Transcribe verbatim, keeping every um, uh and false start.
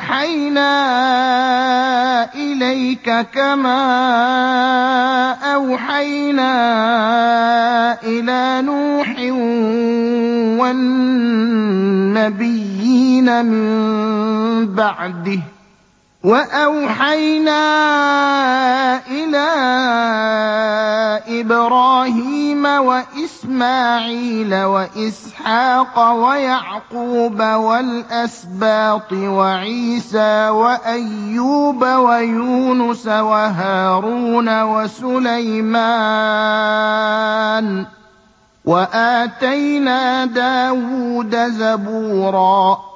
أَوْحَيْنَا إِلَيْكَ كَمَا أَوْحَيْنَا إِلَىٰ نُوحٍ وَالنَّبِيِّينَ مِن بَعْدِهِ ۚ وَأَوْحَيْنَا إِلَىٰ إِبْرَاهِيمَ وَإِسْمَاعِيلَ وَإِسْحَاقَ وَيَعْقُوبَ وَالْأَسْبَاطِ وَعِيسَىٰ وَأَيُّوبَ وَيُونُسَ وَهَارُونَ وَسُلَيْمَانَ ۚ وَآتَيْنَا دَاوُودَ زَبُورًا